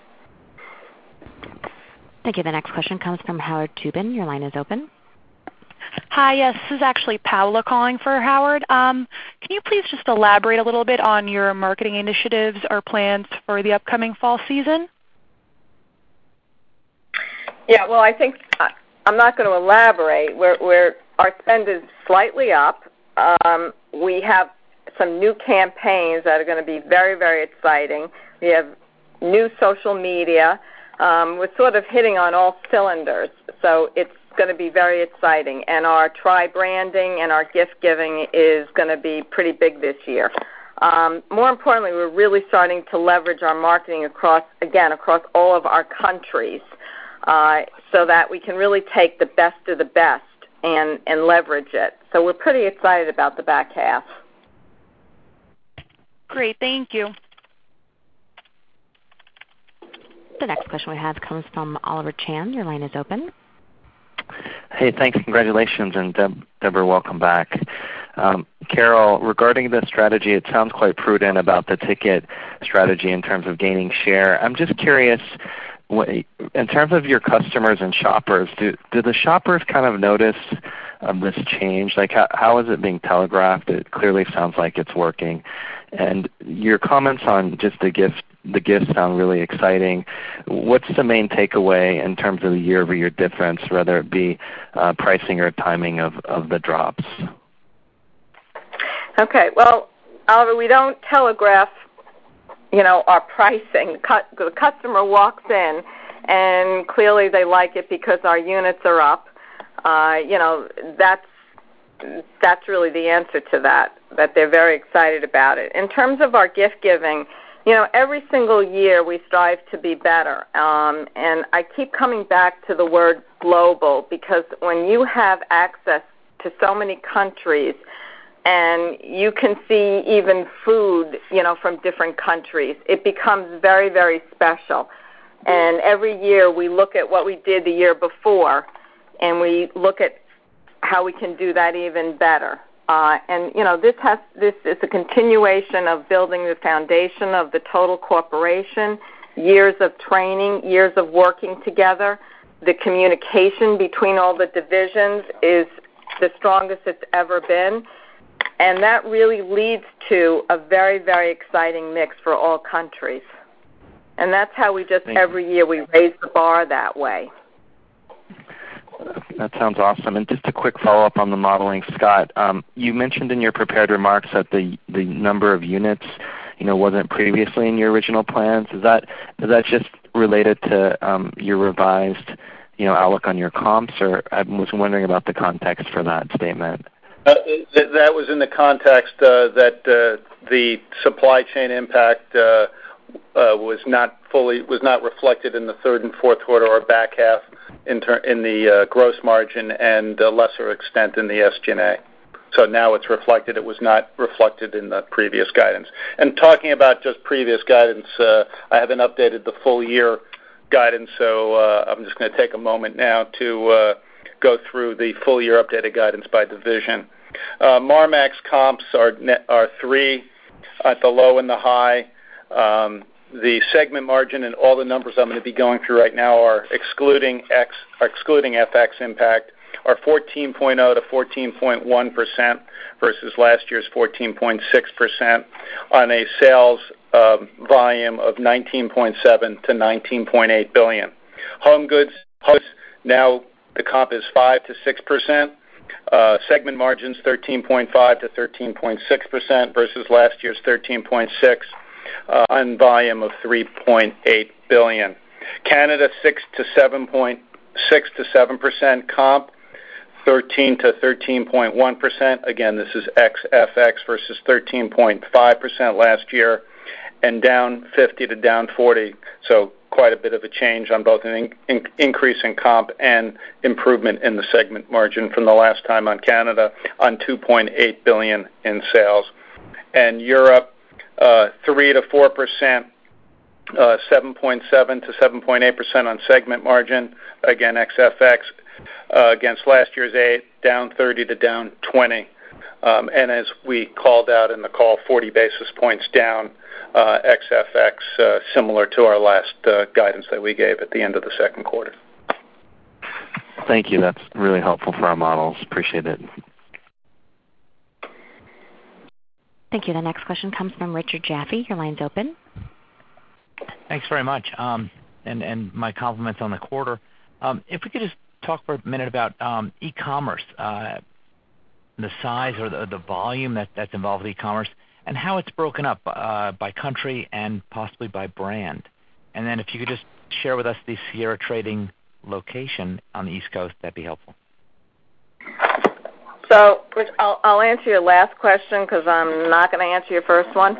Thank you. The next question comes from Howard Tubin. Your line is open. Hi, yes, this is actually Paola calling for Howard. Can you please just elaborate a little bit on your marketing initiatives or plans for the upcoming fall season? Yeah, well, I think I'm not going to elaborate. Our spend is slightly up. We have some new campaigns that are going to be very, very exciting. We have new social media. We're sort of hitting on all cylinders, so it's going to be very exciting. And our tri-branding and our gift giving is going to be pretty big this year. More importantly, we're really starting to leverage our marketing across all of our countries so that we can really take the best of the best and leverage it. So we're pretty excited about the back half. Great, thank you. The next question we have comes from Oliver Chan. Your line is open. Hey, thanks. Congratulations, and Deborah, welcome back. Carol, regarding the strategy, it sounds quite prudent about the ticket strategy in terms of gaining share. I'm just curious, in terms of your customers and shoppers, do the shoppers kind of notice this change? Like how is it being telegraphed? It clearly sounds like it's working. And your comments on just the gifts sound really exciting. What's the main takeaway in terms of the year-over-year difference, whether it be pricing or timing of the drops? Okay. Well, Oliver, we don't telegraph, our pricing. The customer walks in, and clearly they like it because our units are up. That's really the answer to that they're very excited about it. In terms of our gift giving, every single year we strive to be better. And I keep coming back to the word global because when you have access to so many countries and you can see even food, from different countries, it becomes very, very special. And every year we look at what we did the year before and we look at how we can do that even better. This is a continuation of building the foundation of the total corporation, years of training, years of working together. The communication between all the divisions is the strongest it's ever been. And that really leads to a very, very exciting mix for all countries. And that's how we every year we raise the bar that way. That sounds awesome. And just a quick follow-up on the modeling, Scott. You mentioned in your prepared remarks that the number of units, wasn't previously in your original plans. Is that just related to your revised, outlook on your comps, or I was wondering about the context for that statement? That was in the context that the supply chain impact was not reflected in the third and fourth quarter or back half in the gross margin and a lesser extent in the SG&A. So now it's reflected. It was not reflected in the previous guidance. And talking about just previous guidance, I haven't updated the full year guidance, so I'm just going to take a moment now to go through the full year updated guidance by division. Marmaxx comps are 3 at the low and the high. The segment margin and all the numbers I'm going to be going through right now are excluding FX impact, are 14.0 to 14.1% versus last year's 14.6% on a sales volume of 19.7 to 19.8 billion. Home goods, now the comp is 5 to 6%. Segment margins 13.5 to 13.6% versus last year's 13.6 on volume of 3.8 billion. Canada 6 to 7% comp, 13 to 13.1%. Again, this is ex-FX versus 13.5% last year, and down 50 to down 40. So quite a bit of a change on both an increase in comp and improvement in the segment margin from the last time on Canada on 2.8 billion in sales. And Europe, 3 to 4%, 7.7 to 7.8% on segment margin, again ex-FX, against last year's 8, down 30 to down 20. And as we called out in the call, 40 basis points down ex-FX, similar to our last guidance that we gave at the end of the second quarter. Thank you. That's really helpful for our models. Appreciate it. Thank you. The next question comes from Richard Jaffe. Your line's open. Thanks very much. And my compliments on the quarter. If we could just talk for a minute about e-commerce, the size or the volume that's involved with e-commerce, and how it's broken up by country and possibly by brand. And then if you could just share with us the Sierra Trading location on the East Coast, that'd be helpful. So, Rich, I'll answer your last question because I'm not going to answer your first one.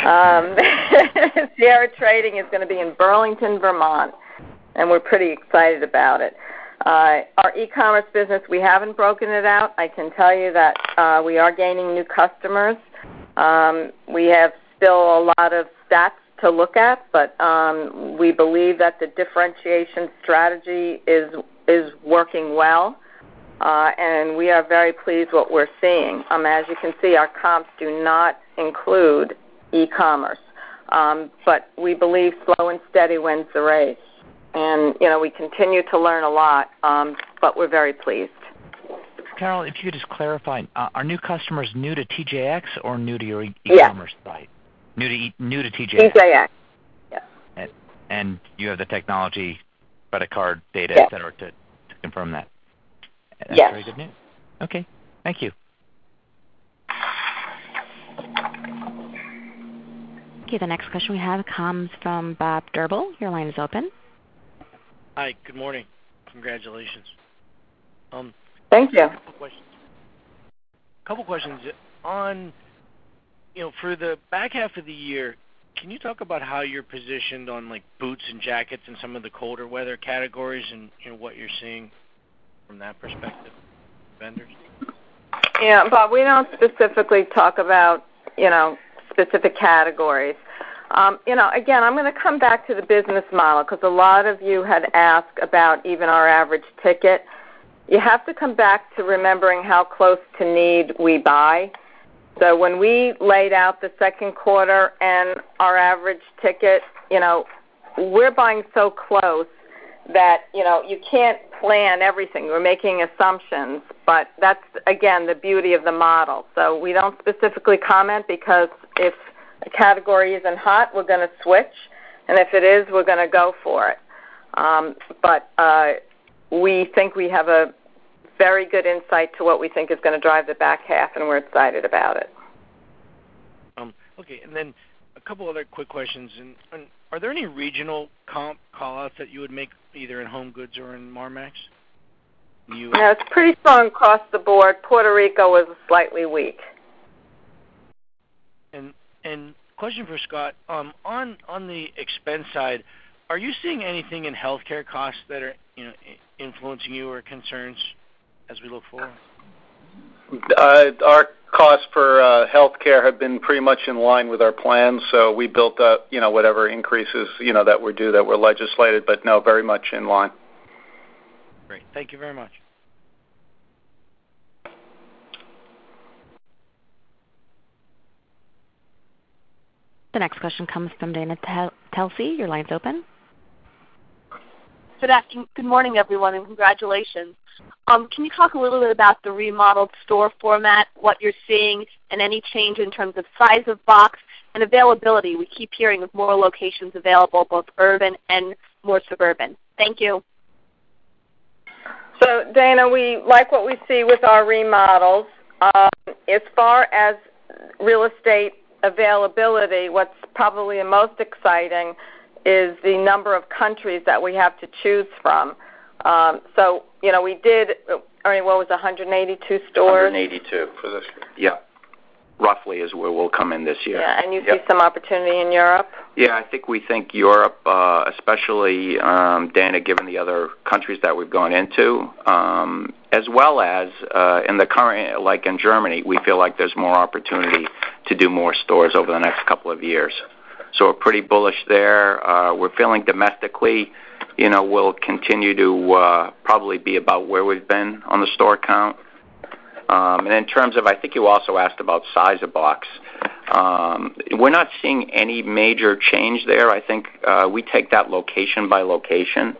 Sierra Trading is going to be in Burlington, Vermont, and we're pretty excited about it. Our e-commerce business, we haven't broken it out. I can tell you that we are gaining new customers. We have still a lot of stats to look at, but we believe that the differentiation strategy is working well. And we are very pleased what we're seeing. As you can see, our comps do not include e-commerce. But we believe slow and steady wins the race. And, we continue to learn a lot, but we're very pleased. Carol, if you could just clarify, are new customers new to TJX or new to your e-commerce site? New to TJX. TJX, yes. And you have the technology, credit card data, yes. et cetera, to confirm that. That's yes. very good news. Okay, thank you. Okay, the next question we have comes from Bob Drbul. Your line is open. Hi, good morning. Congratulations. Thank you. Couple questions. On, for the back half of the year, can you talk about how you're positioned on like boots and jackets and some of the colder weather categories and what you're seeing from that perspective, vendors? Yeah, Bob, we don't specifically talk about, specific categories. Again, I'm going to come back to the business model because a lot of you had asked about even our average ticket. You have to come back to remembering how close to need we buy. So when we laid out the second quarter and our average ticket, we're buying so close that, you can't plan everything. We're making assumptions, but that's, again, the beauty of the model. So we don't specifically comment because if a category isn't hot, we're going to switch, and if it is, we're going to go for it. But we think we have a very good insight to what we think is going to drive the back half, and we're excited about it. Okay, and then a couple other quick questions. And are there any regional comp call-outs that you would make either in Home Goods or in Marmaxx? No, it's pretty strong across the board. Puerto Rico was slightly weak. And question for Scott, on the expense side, are you seeing anything in healthcare costs that are influencing you or concerns as we look forward? Our costs for healthcare have been pretty much in line with our plans, so we built up whatever increases that were due that were legislated, but no, very much in line. Great, thank you very much. The next question comes from Dana Telsey. Your line's open. Good morning, everyone, and congratulations. Can you talk a little bit about the remodeled store format, what you're seeing, and any change in terms of size of box and availability? We keep hearing of more locations available, both urban and more suburban. Thank you. So, Dana, we like what we see with our remodels. As far as real estate availability, what's probably the most exciting is the number of countries that we have to choose from. So, we did, what was 182 stores? 182 for this year. Yeah. Roughly is where we'll come in this year. Yeah, and you see some opportunity in Europe? Yeah, we think Europe, especially, Dana, given the other countries that we've gone into, as well as in the current, like in Germany, we feel like there's more opportunity to do more stores over the next couple of years. So we're pretty bullish there. We're feeling domestically, we'll continue to probably be about where we've been on the store count. And in terms of, I think you also asked about size of box. We're not seeing any major change there. I think we take that location by location.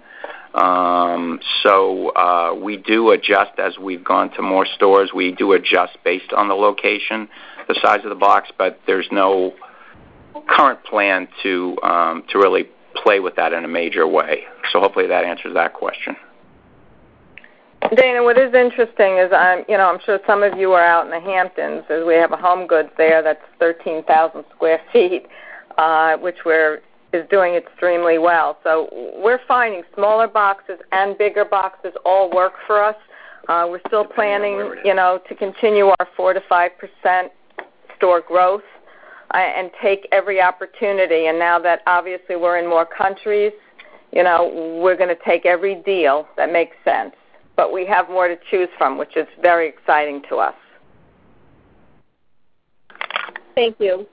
So we do adjust as we've gone to more stores. We do adjust based on the location, the size of the box, but there's no current plan to really play with that in a major way. So hopefully that answers that question. Dana, what is interesting is I'm sure some of you are out in the Hamptons, as we have a Home Goods there that's 13,000 square feet, which is doing extremely well. So we're finding smaller boxes and bigger boxes all work for us. We're still planning, to continue our 4 to 5% store growth and take every opportunity. And now that obviously we're in more countries, we're going to take every deal that makes sense. But we have more to choose from, which is very exciting to us. Thank you.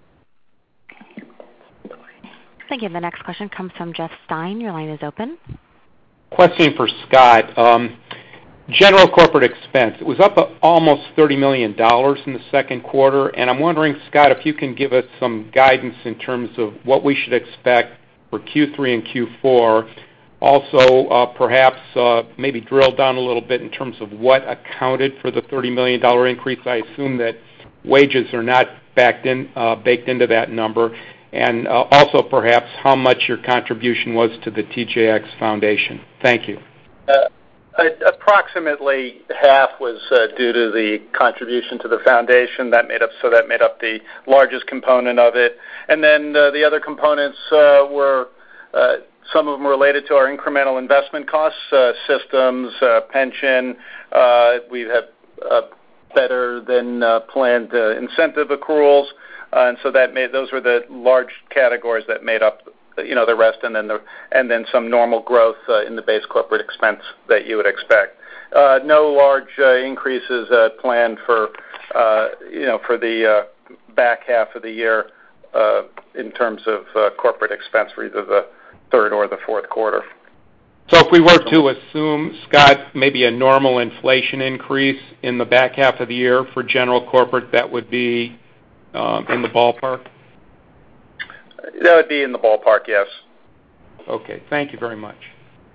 Thank you. The next question comes from Jeff Stein. Your line is open. Question for Scott. General corporate expense. It was up almost $30 million in the second quarter, and I'm wondering, Scott, if you can give us some guidance in terms of what we should expect for Q3 and Q4. Also, perhaps maybe drill down a little bit in terms of what accounted for the $30 million increase. I assume that wages are not baked into that number. And also perhaps how much your contribution was to the TJX Foundation. Thank you. Approximately half was due to the contribution to the foundation. That made up the largest component of it. And then the other components were some of them related to our incremental investment costs, systems, pension. We have better than planned incentive accruals, and so those were the large categories that made up the rest, and then some normal growth in the base corporate expense that you would expect. No large increases planned for the back half of the year in terms of corporate expense for either the third or the fourth quarter. So if we were to assume, Scott, maybe a normal inflation increase in the back half of the year for general corporate, that would be in the ballpark? That would be in the ballpark, yes. Okay. Thank you very much.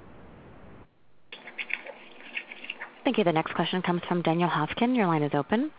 Thank you. The next question comes from Daniel Hofkin. Your line is open.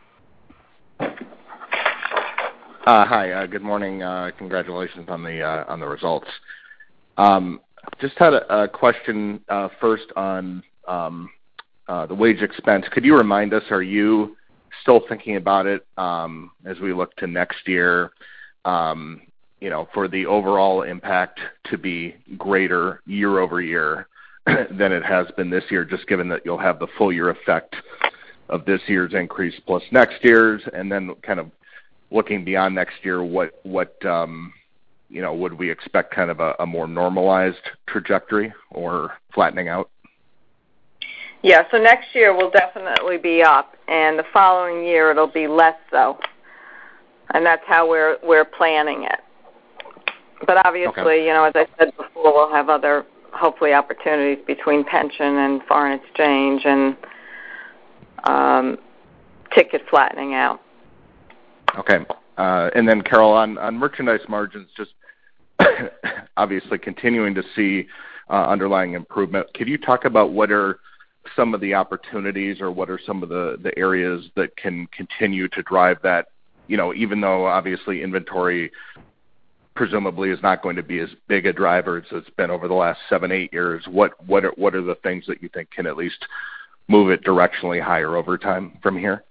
Hi. Good morning. Congratulations on the results. Just had a question first on the wage expense. Could you remind us, are you still thinking about it as we look to next year, for the overall impact to be greater year over year than it has been this year, just given that you'll have the full year effect of this year's increase plus next year's, and then kind of looking beyond next year, what would we expect kind of a more normalized trajectory or flattening out? Yeah, so next year will definitely be up, and the following year it'll be less so. And that's how we're planning it. But obviously, okay. As I said before, we'll have other, hopefully, opportunities between pension and foreign exchange and ticket flattening out. Okay. And then, Carol, on merchandise margins, just obviously continuing to see underlying improvement. Could you talk about what are some of the opportunities or what are some of the areas that can continue to drive that, even though obviously inventory presumably is not going to be as big a driver as it's been over the last 7-8 years. What are the things that you think can at least move it directionally higher over time from here?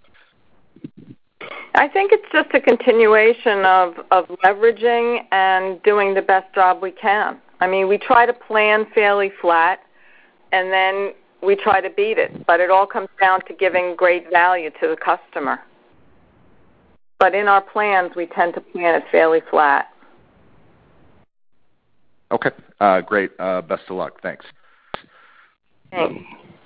I think it's just a continuation of leveraging and doing the best job we can. I mean, we try to plan fairly flat, and then we try to beat it. But it all comes down to giving great value to the customer. But in our plans, we tend to plan it fairly flat. Okay. Great. Best of luck. Thanks. Thanks.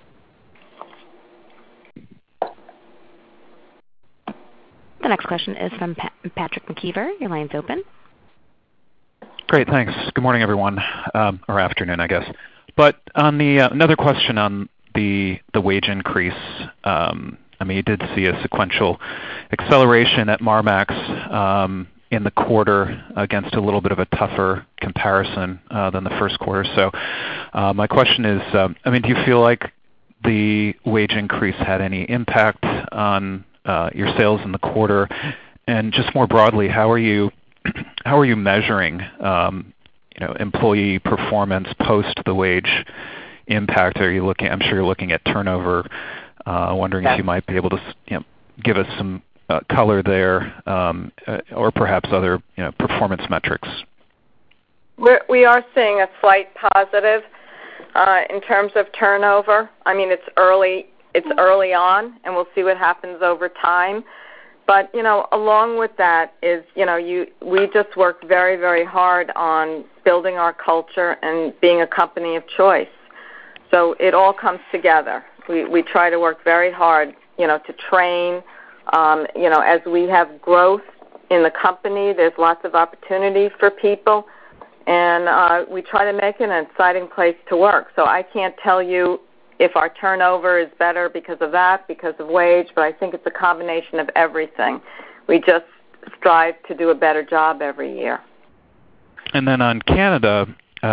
The next question is from Patrick McKeever. Your line's open. Great, thanks. Good morning, everyone, or afternoon, I guess. But on another question on the wage increase, you did see a sequential acceleration at Marmaxx in the quarter against a little bit of a tougher comparison than the first quarter. So my question is, do you feel like the wage increase had any impact on your sales in the quarter? And just more broadly, how are you measuring employee performance post the wage impact? I'm sure you're looking at turnover. Wondering if you might be able to give us some color there, or perhaps other performance metrics. We are seeing a slight positive in terms of turnover. I mean, it's early on, and we'll see what happens over time. But, along with that is, we just worked very, very hard on building our culture and being a company of choice. So it all comes together. We try to work very hard, to train. As we have growth in the company, there's lots of opportunity for people. And we try to make it an exciting place to work. So I can't tell you if our turnover is better because of that, because of wage, but I think it's a combination of everything. We just strive to do a better job every year. And then on Canada,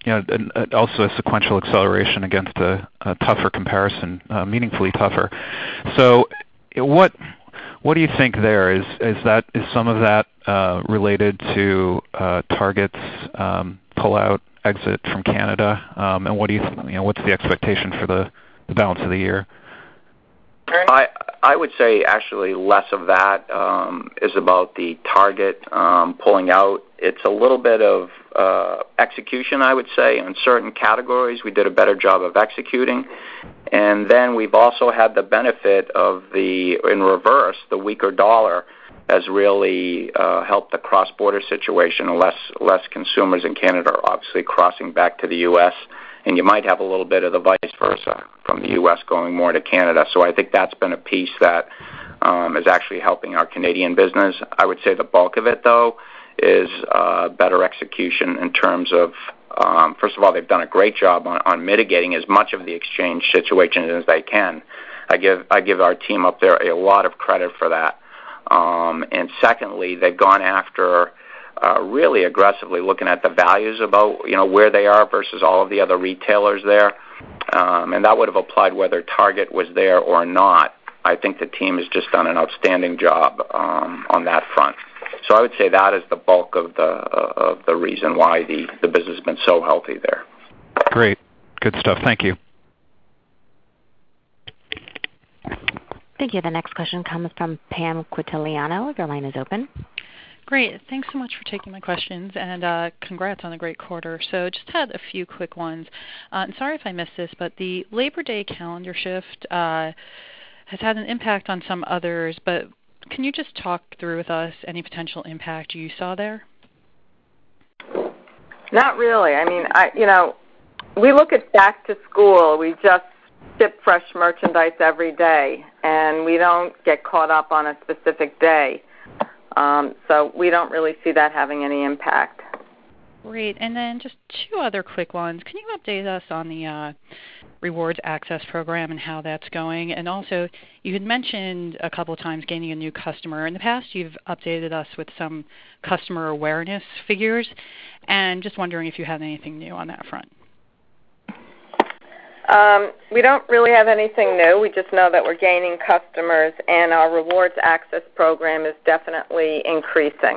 also a sequential acceleration against a tougher comparison, meaningfully tougher. So, what do you think there? Is some of that related to Target's pullout exit from Canada? And what do what's the expectation for the balance of the year? I would say actually less of that is about the Target pulling out. It's a little bit of execution, I would say. In certain categories, we did a better job of executing. And then we've also had the benefit of in reverse, the weaker dollar has really helped the cross-border situation. Less consumers in Canada are obviously crossing back to the U.S., and you might have a little bit of the vice versa from the U.S. going more to Canada. So I think that's been a piece that is actually helping our Canadian business. I would say the bulk of it, though, is better execution in terms of, first of all, they've done a great job on mitigating as much of the exchange situation as they can. I give our team up there a lot of credit for that. And secondly, they've gone after really aggressively looking at the values about where they are versus all of the other retailers there, and that would have applied whether Target was there or not. I think the team has just done an outstanding job on that front. So I would say that is the bulk of the reason why the business has been so healthy there. Great, good stuff. Thank you. Thank you. The next question comes from Pam Quintiliano. Your line is open. Great. Thanks so much for taking my questions, and congrats on a great quarter. So just had a few quick ones. And sorry if I missed this, but the Labor Day calendar shift has had an impact on some others, but can you just talk through with us any potential impact you saw there? Not really. I mean, we look at back to school. We just ship fresh merchandise every day, and we don't get caught up on a specific day. So we don't really see that having any impact. Great. And then just two other quick ones. Can you update us on the Rewards Access Program and how that's going? And also, you had mentioned a couple of times gaining a new customer. In the past, you've updated us with some customer awareness figures, and just wondering if you have anything new on that front. We don't really have anything new. We just know that we're gaining customers, and our Rewards Access Program is definitely increasing.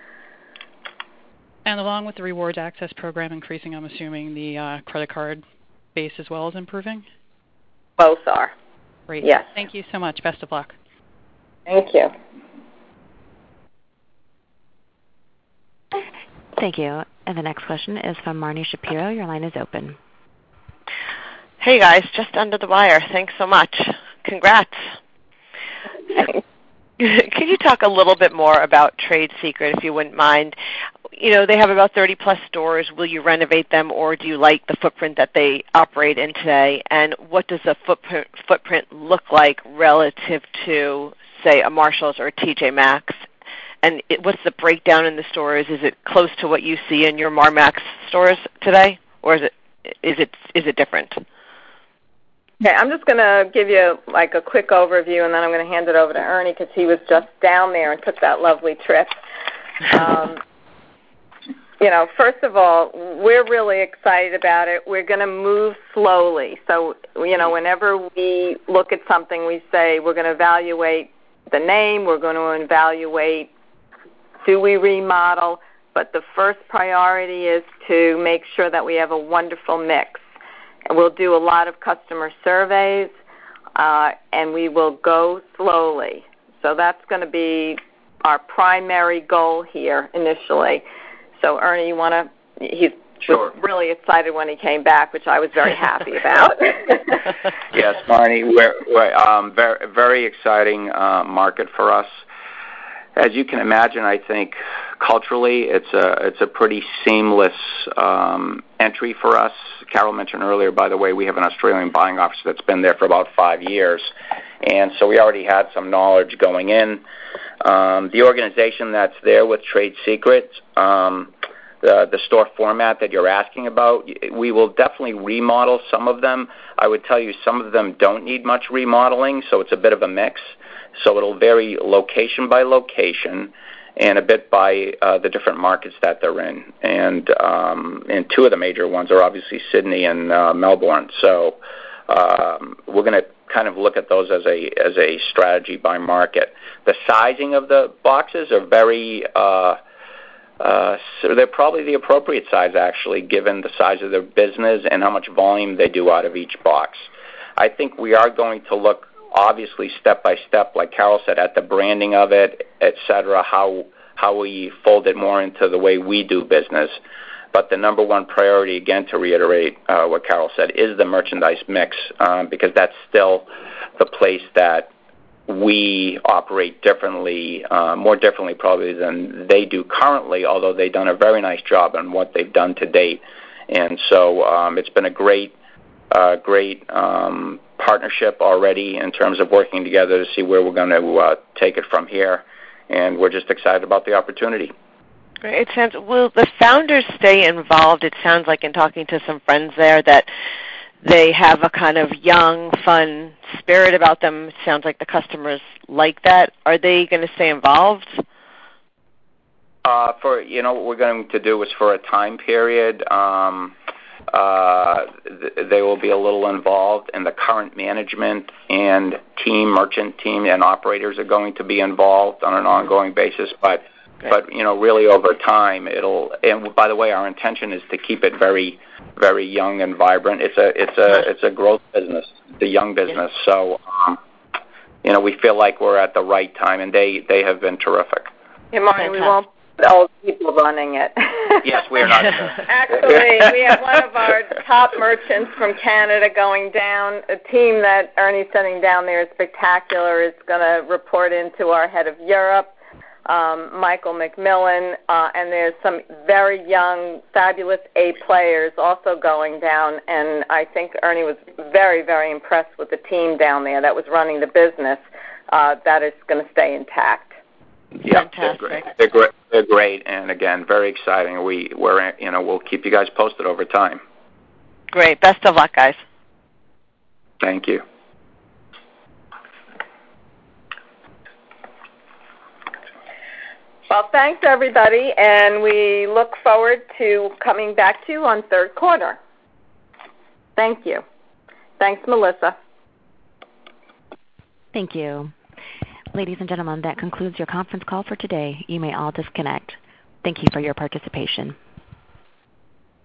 And along with the Rewards Access Program increasing, I'm assuming the credit card base as well is improving? Both are. Great. Yes. Thank you so much. Best of luck. Thank you. Thank you. And the nenext question is from Marni Shapiro. Your line is open. Hey, guys, just under the wire. Thanks so much. Congrats. Could you talk a little bit more about Trade Secret, if you wouldn't mind? They have about 30-plus stores. Will you renovate them, or do you like the footprint that they operate in today? And what does the footprint look like relative to, say, a Marshalls or a TJ Maxx? And what's the breakdown in the stores? Is it close to what you see in your Marmaxx stores today, or is it different? Okay, I'm just going to give you a quick overview, and then I'm going to hand it over to Ernie because he was just down there and took that lovely trip. First of all, we're really excited about it. We're going to move slowly. So, whenever we look at something, we say we're going to evaluate the name, we're going to evaluate do we remodel, but the first priority is to make sure that we have a wonderful mix. We'll do a lot of customer surveys, and we will go slowly. So that's going to be our primary goal here initially. So, Ernie, he was really excited when he came back, which I was very happy about. Yes, Marni, we're very, very exciting market for us. As you can imagine, I think culturally it's a pretty seamless entry for us. Carol mentioned earlier, by the way, we have an Australian buying officer that's been there for about 5 years, and so we already had some knowledge going in. The organization that's there with Trade Secret, the store format that you're asking about, we will definitely remodel some of them. I would tell you some of them don't need much remodeling, so it's a bit of a mix. So it'll vary location by location, and a bit by the different markets that they're in. And two of the major ones are obviously Sydney and Melbourne. So we're going to kind of look at those as a strategy by market. The sizing of the boxes are very so they're probably the appropriate size, actually, given the size of their business and how much volume they do out of each box. I think we are going to look, obviously, step by step, like Carol said, at the branding of it, et cetera, how we fold it more into the way we do business. But the number one priority, again, to reiterate what Carol said, is the merchandise mix, because that's still the place that we operate differently, more differently probably than they do currently, although they've done a very nice job on what they've done to date. And so it's been a great partnership already in terms of working together to see where we're going to take it from here. And we're just excited about the opportunity. Great. Will the founders stay involved? It sounds like in talking to some friends there that they have a kind of young, fun spirit about them. It sounds like the customers like that. Are they going to stay involved? What we're going to do is for a time period, they will be a little involved, and the current management and merchant team and operators are going to be involved on an ongoing basis. But really over time, and by the way, our intention is to keep it very, very young and vibrant. It's a growth business, the young business. So, we feel like we're at the right time, and they have been terrific. Hey, Marty, we won't put old people running it. Yes, we are not. Actually, we have one of our top merchants from Canada going down. A team that Ernie's sending down there is spectacular. It's going to report into our head of Europe, Michael McMillan, and there's some very young, fabulous A players also going down, and I think Ernie was very, very impressed with the team down there that was running the business. That is going to stay intact. Yeah, they're great. They're great, and again, very exciting. We'll keep you guys posted over time. Great. Best of luck, guys. Thank you. Well, thanks, everybody, and we look forward to coming back to you on third quarter. Thank you. Thanks, Melissa. Thank you. Ladies and gentlemen, that concludes your conference call for today. You may all disconnect. Thank you for your participation.